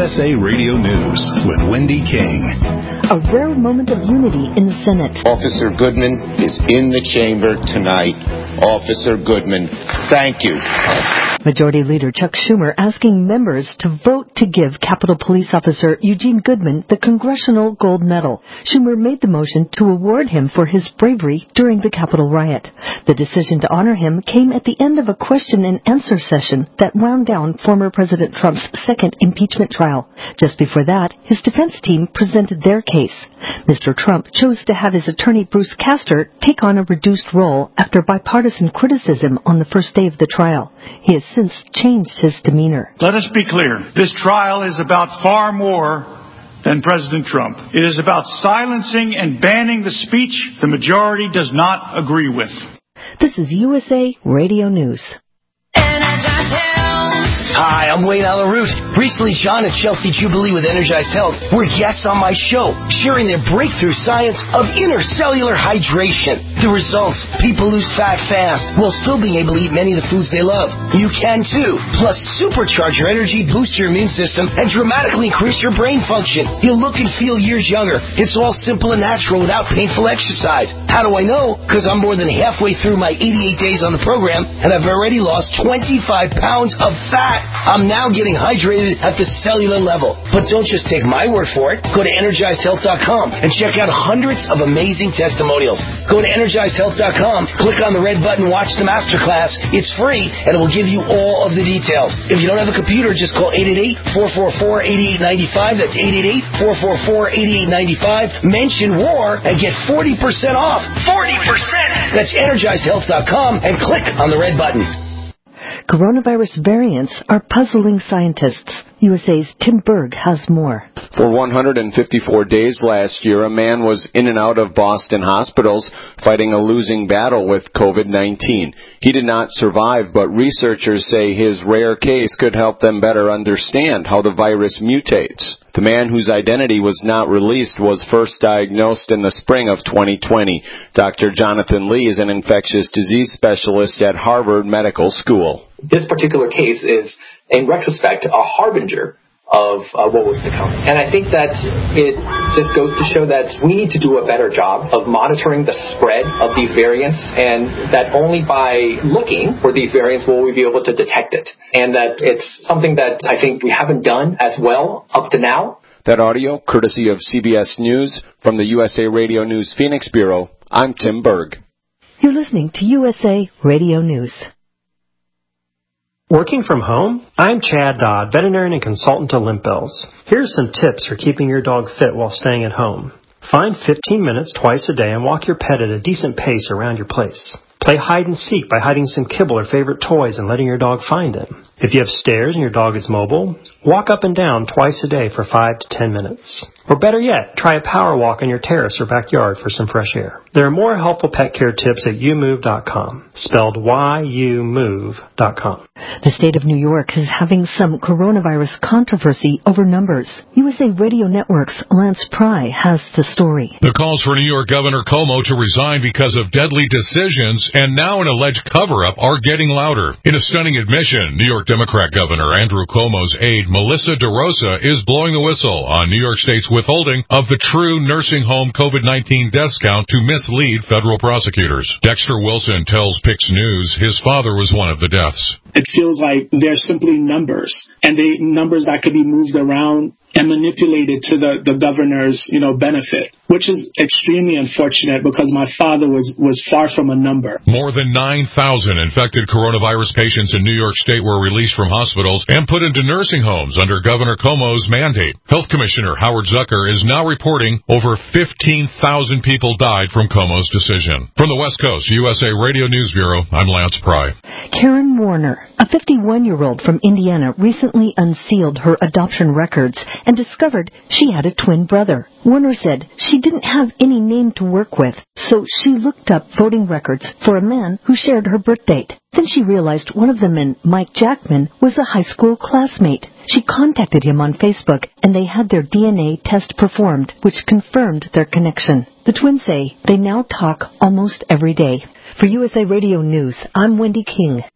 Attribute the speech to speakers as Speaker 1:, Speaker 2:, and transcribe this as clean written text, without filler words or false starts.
Speaker 1: USA Radio News with Wendy King.
Speaker 2: A rare moment of unity in the Senate.
Speaker 3: Officer Goodman is in the chamber tonight. Officer Goodman, thank you.
Speaker 2: Majority Leader Chuck Schumer asking members to vote to give Capitol Police Officer Eugene Goodman the Congressional Gold Medal. Schumer made the motion to award him for his bravery during the Capitol riot. The decision to honor him came at the end of a question and answer session that wound down former President Trump's second impeachment trial. Just before that, his defense team presented their case. Mr. Trump chose to have his attorney Bruce Castor take on a reduced role after bipartisan criticism on the first day of the trial. He has since changed his demeanor.
Speaker 4: Let us be clear. This trial is about far more than President Trump. It is about silencing and banning the speech the majority does not agree with.
Speaker 2: This is USA Radio News.
Speaker 5: Hi, I'm Wayne Alaroot. Recently, John and Chelsea Jubilee with Energized Health were guests on my show, sharing their breakthrough science of intercellular hydration. The results, people lose fat fast while still being able to eat many of the foods they love. You can too. Plus, supercharge your energy, boost your immune system, and dramatically increase your brain function. You'll look and feel years younger. It's all simple and natural without painful exercise. How do I know? Because I'm more than halfway through my 88 days on the program, and I've already lost 25 pounds of fat. I'm now getting hydrated at the cellular level. But don't just take my word for it. Go to EnergizedHealth.com and check out hundreds of amazing testimonials. Go to EnergizedHealth.com, click on the red button, watch the masterclass. It's free, and it will give you all of the details. If you don't have a computer, just call 888-444-8895. That's 888-444-8895. Mention WAR and get 40% off. 40%! That's EnergizedHealth.com and click on the red button.
Speaker 2: Coronavirus variants are puzzling scientists. USA's Tim Berg has more.
Speaker 6: For 154 days last year, a man was in and out of Boston hospitals fighting a losing battle with COVID-19. He did not survive, but researchers say his rare case could help them better understand how the virus mutates. The man whose identity was not released was first diagnosed in the spring of 2020. Dr. Jonathan Lee is an infectious disease specialist at Harvard Medical School.
Speaker 7: This particular case is, in retrospect, a harbinger of what was to come. And I think that it just goes to show that we need to do a better job of monitoring the spread of these variants, and that only by looking for these variants will we be able to detect it. And that it's something that I think we haven't done as well up to now.
Speaker 6: That audio, courtesy of CBS News, from the USA Radio News Phoenix Bureau. I'm Tim Berg.
Speaker 2: You're listening to USA Radio News.
Speaker 8: Working from home? I'm Chad Dodd, veterinarian and consultant to Limp Bills. Here's some tips for keeping your dog fit while staying at home. Find 15 minutes twice a day and walk your pet at a decent pace around your place. Play hide and seek by hiding some kibble or favorite toys and letting your dog find them. If you have stairs and your dog is mobile, walk up and down twice a day for 5 to 10 minutes. Or better yet, try a power walk on your terrace or backyard for some fresh air. There are more helpful pet care tips at youmove.com, spelled YOUMove.com.
Speaker 2: The state of New York is having some coronavirus controversy over numbers. USA Radio Network's Lance Pry has the story.
Speaker 9: The calls for New York Governor Cuomo to resign because of deadly decisions and now an alleged cover-up are getting louder. In a stunning admission, New York Democrat Governor Andrew Cuomo's aide, Melissa DeRosa, is blowing the whistle on New York State's withholding of the true nursing home COVID-19 deaths count to mislead federal prosecutors. Dexter Wilson tells Pix News his father was one of the deaths.
Speaker 10: It feels like they're simply numbers, and they numbers that could be moved around and manipulated to the governor's, benefit, which is extremely unfortunate because my father was far from a number.
Speaker 9: More than 9,000 infected coronavirus patients in New York State were released from hospitals and put into nursing homes under Governor Cuomo's mandate. Health Commissioner Howard Zucker is now reporting over 15,000 people died from Cuomo's decision. From the West Coast, USA Radio News Bureau, I'm Lance Pry.
Speaker 2: Karen Warner, a 51-year-old from Indiana, recently unsealed her adoption records and discovered she had a twin brother. Warner said she didn't have any name to work with, so she looked up voting records for a man who shared her birth date. Then she realized one of the men, Mike Jackman, was a high school classmate. She contacted him on Facebook, and they had their DNA test performed, which confirmed their connection. The twins say they now talk almost every day. For USA Radio News, I'm Wendy King.